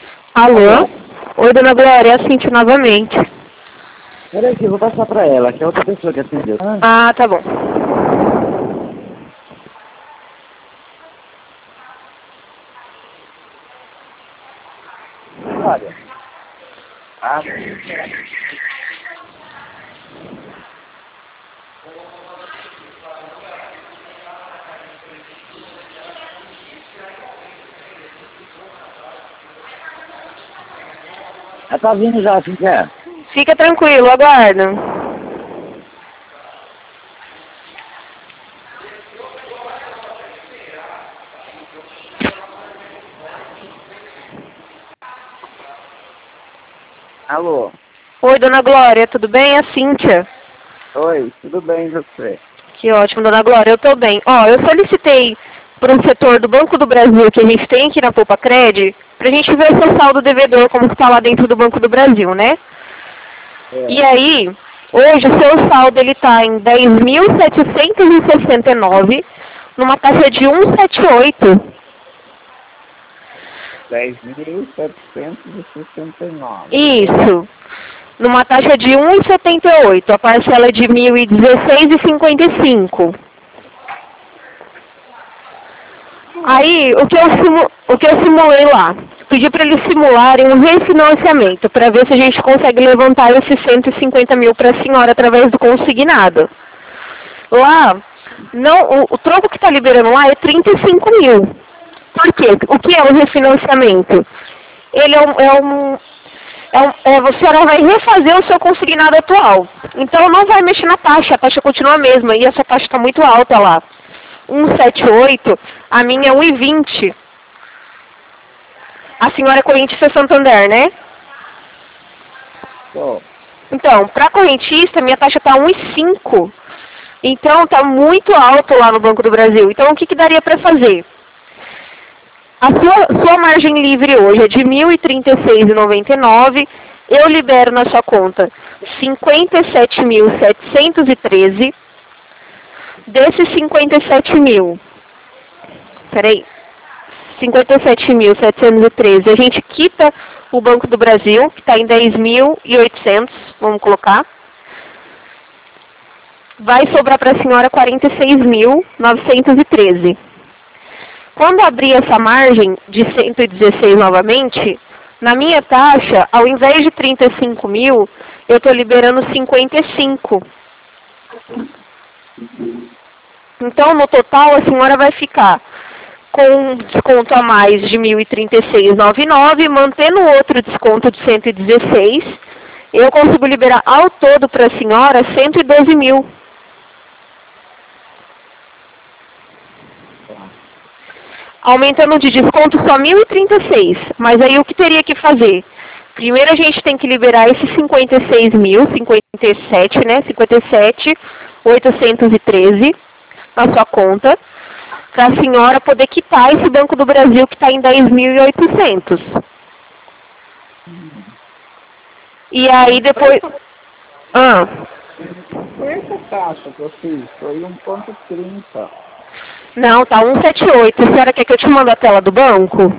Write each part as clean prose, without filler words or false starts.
Alô? Alô? Oi, dona Glória, é a Cintia novamente. Peraí que eu vou passar pra ela, que é outra pessoa que atendeu. Ah, tá bom. Olha. Ah, ela tá vindo já, assim que é. Fica tranquilo, aguardo. Alô? Oi, dona Glória, tudo bem? É a Cíntia. Oi, tudo bem e você? Que ótimo, dona Glória, eu tô bem. Ó, eu solicitei para um setor do Banco do Brasil que a gente tem aqui na Poupa Cred, pra gente ver o seu saldo devedor, como que tá lá dentro do Banco do Brasil, né? E É, aí, hoje o seu saldo ele tá em 10.769, numa taxa de 178. 10.769. Isso. Numa taxa de 1,78. A parcela é de 1.016,55. Aí, o que eu simulei lá? Pedi para eles simularem um refinanciamento, para ver se a gente consegue levantar esses 150 mil para a senhora através do consignado. Lá, não, o troco que está liberando lá é 35 mil. Por quê? O que é o refinanciamento? Ele a senhora vai refazer o seu consignado atual. Então não vai mexer na taxa, a taxa continua a mesma. E essa taxa está muito alta lá. 178, a minha é 1,20. A senhora é correntista Santander, né? Tô. Então, para correntista, minha taxa está 1,5. Então está muito alto lá no Banco do Brasil. Então o que, que daria para fazer? A sua margem livre hoje é de R$ 1.036,99. Eu libero na sua conta 57.713. Desses 57 mil, peraí, 57.713, a gente quita o Banco do Brasil, que está em 10.800, vamos colocar. Vai sobrar para a senhora 46.913. Quando abrir essa margem de 116 novamente, na minha taxa, ao invés de 35 mil, eu estou liberando 55. Então, no total, a senhora vai ficar com um desconto a mais de 1.036,99, mantendo outro desconto de 116, eu consigo liberar ao todo para a senhora 112 mil. Tá. Aumentando de desconto só 1.036. Mas aí o que teria que fazer? Primeiro a gente tem que liberar esses 56 mil, 57, né? 57.813 na sua conta, para a senhora poder quitar esse Banco do Brasil que está em 10.800. E aí depois... Ah, Foi essa taxa que eu fiz, foi 1,30. não, tá 178. A senhora quer que eu te mande a tela do banco?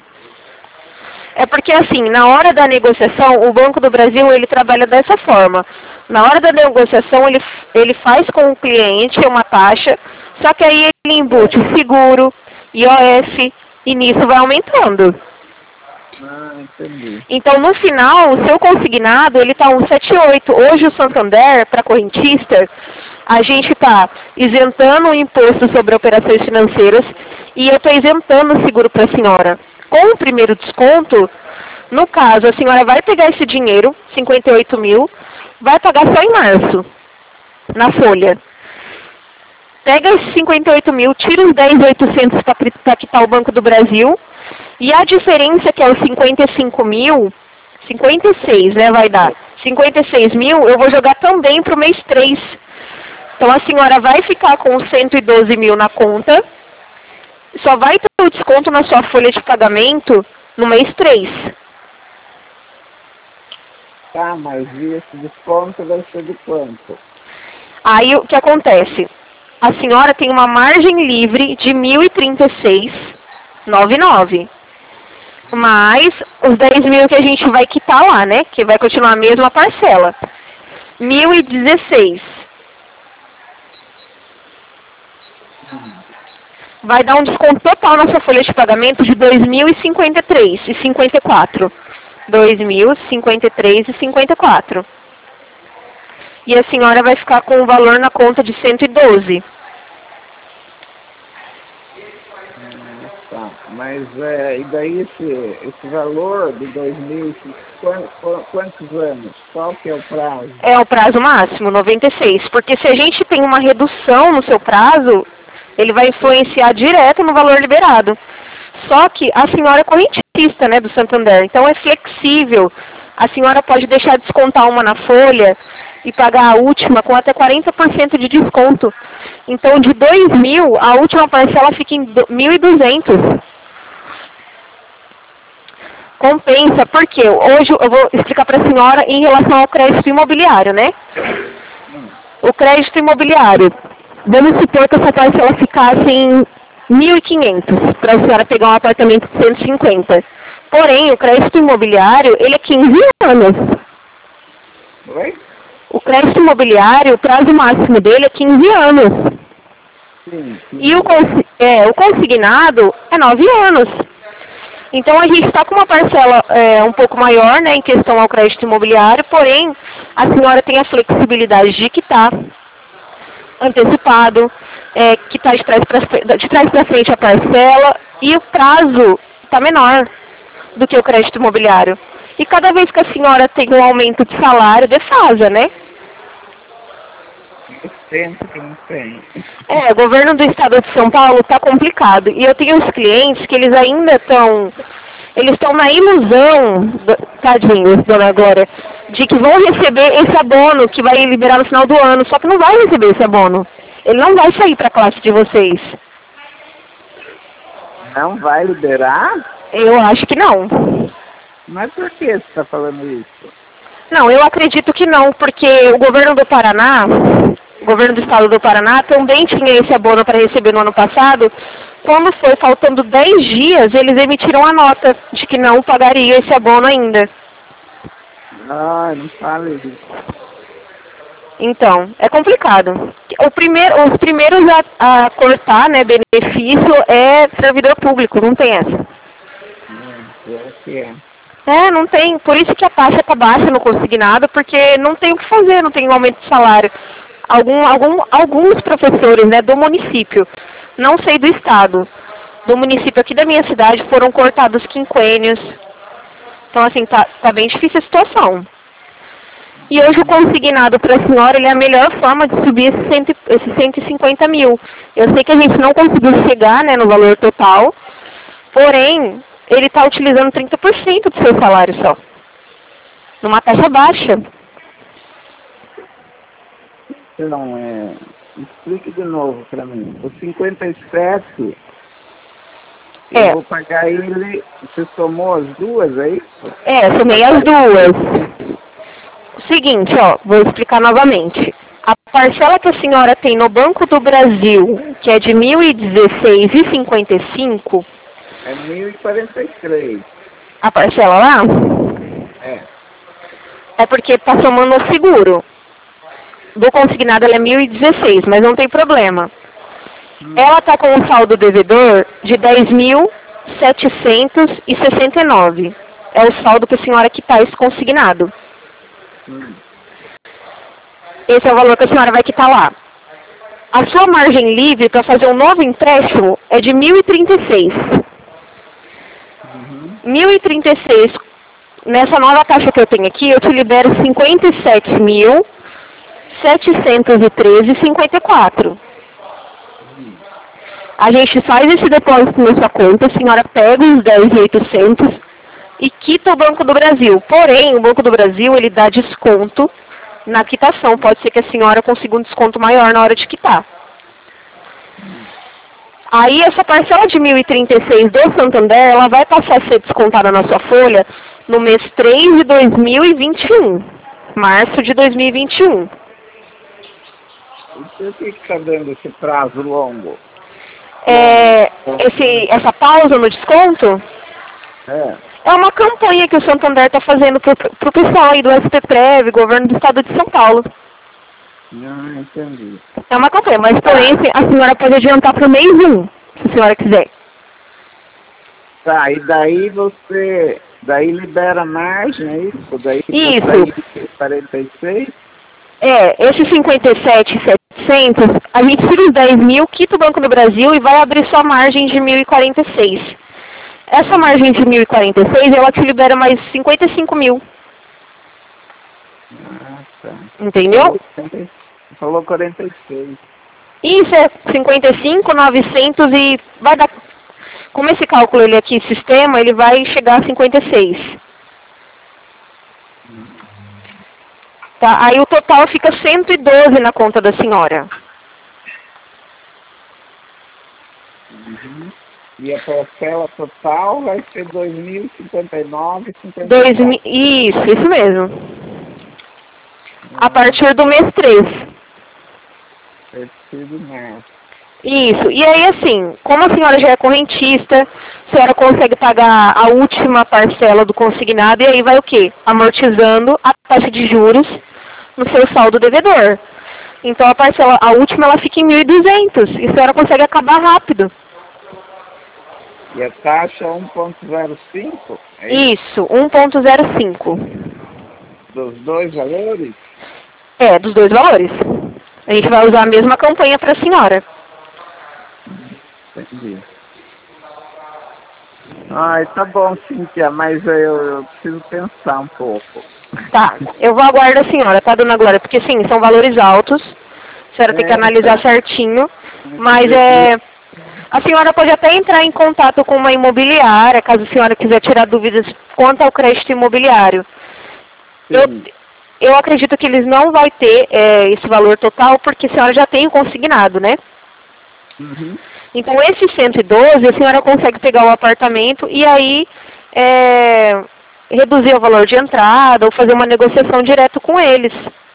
É porque assim, na hora da negociação, o Banco do Brasil, ele trabalha dessa forma. Na hora da negociação, ele faz com o cliente uma taxa, só que aí ele embute seguro, IOF, e nisso vai aumentando. Ah, entendi. Então, no final, o seu consignado, ele está 178. Hoje, o Santander, para correntista, a gente está isentando o imposto sobre operações financeiras e eu estou isentando o seguro para a senhora. Com o primeiro desconto, no caso, a senhora vai pegar esse dinheiro, 58 mil, vai pagar só em março, na folha. Pega esses 58 mil, tira os 10.800 para quitar o Banco do Brasil, e a diferença, que é os 55 mil, 56, né, vai dar. 56 mil, eu vou jogar também para o mês 3. Então a senhora vai ficar com 112 mil na conta, só vai ter o desconto na sua folha de pagamento no mês 3. Tá, mas e esse desconto vai ser de quanto? Aí o que acontece? A senhora tem uma margem livre de 1.036,99. mais os 10 mil que a gente vai quitar lá, né? Que vai continuar a mesma parcela. 1.016. Vai dar um desconto total na sua folha de pagamento de 2.053,54. 2.053,54. E a senhora vai ficar com o valor na conta de 112. Tá, mas e daí esse valor de 2.000, quantos anos? Qual que é o prazo? É o prazo máximo, 96. Porque se a gente tem uma redução no seu prazo, ele vai influenciar direto no valor liberado. Só que a senhora é correntista, né, do Santander, então é flexível. A senhora pode deixar descontar uma na folha e pagar a última com até 40% de desconto. Então, de 2.000, a última parcela fica em 1.200. Compensa, porque hoje eu vou explicar para a senhora em relação ao crédito imobiliário, né? O crédito imobiliário, vamos supor que essa parcela ficasse em 1.500 para a senhora pegar um apartamento de 150. Porém, o crédito imobiliário, ele é 15 anos. Oi? O crédito imobiliário, o prazo máximo dele é 15 anos. Sim. E o consignado é 9 anos. Então a gente está com uma parcela um pouco maior, né, em questão ao crédito imobiliário, porém a senhora tem a flexibilidade de quitar antecipado, quitar de trás para frente a parcela, e o prazo está menor do que o crédito imobiliário. E cada vez que a senhora tem um aumento de salário, defasa, né? Sempre não tem. O governo do estado de São Paulo está complicado. E eu tenho uns clientes que eles ainda estão na ilusão, tadinhos, dona Glória, de que vão receber esse abono que vai liberar no final do ano. Só que não vai receber esse abono. Ele não vai sair para a classe de vocês. Não vai liberar? Eu acho que não. Mas por que você está falando isso? Não, eu acredito que não, porque o governo do Paraná, o governo do estado do Paraná também tinha esse abono para receber no ano passado. Quando foi faltando 10 dias, eles emitiram a nota de que não pagaria esse abono ainda. Ah, não fale disso. Então, é complicado. Os primeiros a cortar, né, benefício é servidor público, não tem essa. É que é. Não tem. Por isso que a taxa está baixa no consignado, porque não tem o que fazer, não tem um aumento de salário. Alguns professores, né, do município, não sei do estado, do município aqui da minha cidade, foram cortados quinquênios. Então, assim, tá bem difícil a situação. E hoje o consignado para a senhora, ele é a melhor forma de subir esses 150 mil. Eu sei que a gente não conseguiu chegar, né, no valor total, porém, ele está utilizando 30% do seu salário só. Numa taxa baixa. Então, explique de novo para mim. O 57, eu vou pagar ele, você somou as duas, é isso? Somei as duas. Seguinte, vou explicar novamente. A parcela que a senhora tem no Banco do Brasil, que é de 1.016,55... É 1.043. A parcela lá? É porque está somando o seguro. Do consignado ela é 1.016, mas não tem problema. Ela está com um saldo devedor de 10.769. É o saldo que a senhora quitar esse consignado. Esse é o valor que a senhora vai quitar lá. A sua margem livre para fazer um novo empréstimo é de 1.036. 1.036, nessa nova taxa que eu tenho aqui, eu te libero 57.713,54. A gente faz esse depósito na sua conta, a senhora pega os 10.800 e quita o Banco do Brasil. Porém, o Banco do Brasil, ele dá desconto na quitação. Pode ser que a senhora consiga um desconto maior na hora de quitar. Aí essa parcela de 1.036 do Santander, ela vai passar a ser descontada na sua folha no mês 3 de 2021. Março de 2021. E por que está dando esse prazo longo? Essa pausa no desconto? É uma campanha que o Santander está fazendo pro pessoal aí do SPPrev, governo do estado de São Paulo. Não, entendi. É uma campanha, mas porém a senhora pode adiantar para o mês 1, se a senhora quiser. Tá, e daí daí libera margem, é isso? Daí Isso. 46? Esse 57.700, a gente tira os 10 mil, quita o Banco do Brasil e vai abrir só margem de 1.046. Essa margem de 1.046, ela te libera mais 55 mil. Ah, tá. Entendeu? Falou 46. Isso é 55, 900 e vai dar... Como esse cálculo ele aqui, sistema, ele vai chegar a 56. Tá? Aí o total fica 112 na conta da senhora. Uhum. E a parcela total vai ser 2.059,54. Isso mesmo. A partir do mês 3. A partir do mês. Isso. E aí, assim, como a senhora já é correntista, a senhora consegue pagar a última parcela do consignado e aí vai o quê? Amortizando a taxa de juros no seu saldo devedor. Então a última, ela fica em 1.200 e a senhora consegue acabar rápido. E a taxa 1,05? Isso, 1,05. Dos dois valores? Dos dois valores. A gente vai usar a mesma campanha para a senhora. Entendi. Ai, tá bom, Cíntia, mas eu preciso pensar um pouco. Tá, eu vou aguardar a senhora, tá, dona Glória? Porque sim, são valores altos. A senhora tem que analisar certinho. Mas a senhora pode até entrar em contato com uma imobiliária, caso a senhora quiser tirar dúvidas quanto ao crédito imobiliário. Eu acredito que eles não vão ter esse valor total, porque a senhora já tem o consignado, né? Uhum. Então, esse 112, a senhora consegue pegar o apartamento e aí reduzir o valor de entrada ou fazer uma negociação direto com eles.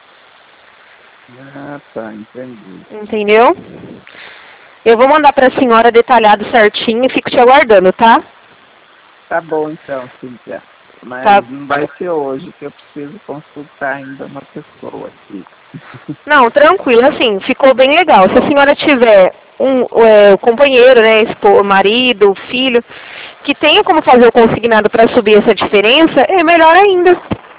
Ah, tá, entendi. Entendeu? Eu vou mandar para a senhora detalhado certinho e fico te aguardando, tá? Tá bom então, Cíntia. Mas não vai ser hoje, que eu preciso consultar ainda uma pessoa aqui. Não, tranquilo, assim, ficou bem legal. Se a senhora tiver um companheiro, né, marido, filho, que tenha como fazer o consignado para subir essa diferença, é melhor ainda.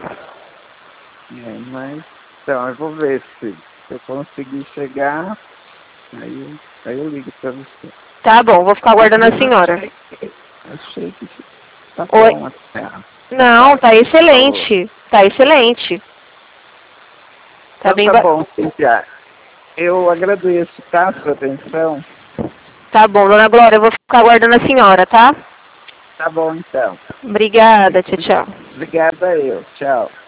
Mas, então, eu vou ver se eu conseguir chegar, aí eu ligo para você. Tá bom, vou ficar aguardando a senhora. Achei que tá bom até. Não, tá excelente. Tá excelente. Tá então, bem tá bom, Cíntia. Eu agradeço, tá? Sua atenção. Tá bom, dona Glória, eu vou ficar aguardando a senhora, tá? Tá bom, então. Obrigada, tchau, tchau. Obrigada eu. Tchau.